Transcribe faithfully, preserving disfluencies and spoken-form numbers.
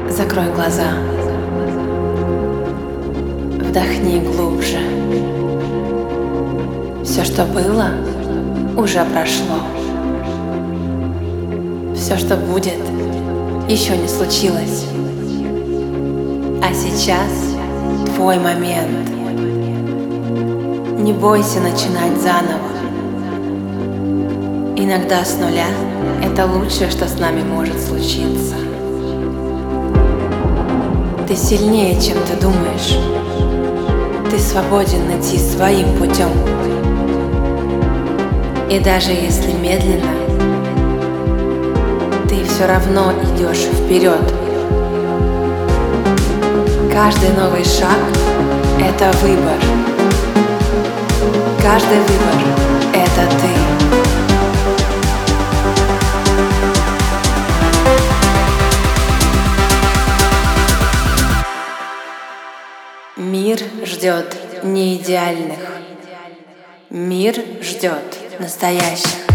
Закрой глаза. Вдохни глубже. Все, что было, уже прошло. Все, что будет, еще не случилось. А сейчас твой момент. Не бойся начинать заново. Иногда с нуля — это лучшее, что с нами может случиться. Ты сильнее, чем ты думаешь. Ты свободен идти своим путем. И даже если медленно, ты все равно идешь вперед. Каждый новый шаг — это выбор. Каждый выбор — это ты. Мир ждет не идеальных. Мир ждет настоящих.